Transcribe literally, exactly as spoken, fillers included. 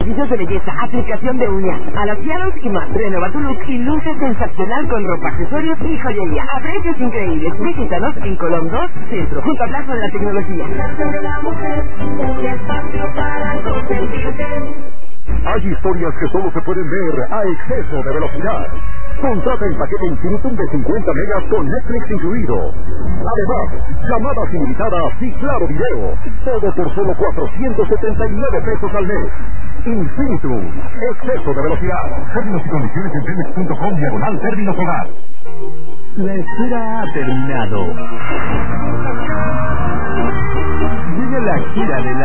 beneficios de belleza, aplicación de uñas, alaciados y más. Renueva tu look y luce sensacional con ropa, accesorios y joyería. A precios increíbles. Visítanos en Colón dos, Centro, junto al Plaza de la Tecnología. Hay historias que solo se pueden ver a exceso de velocidad. Contrata el paquete Infinitum de cincuenta megas con Netflix incluido. Además, llamadas ilimitadas y claro video. Todo por solo cuatrocientos setenta y nueve pesos al mes. Infinitum, exceso de velocidad. Términos y condiciones en telmex punto com diagonal términos hogar. La espera ha terminado. Llega la gira de la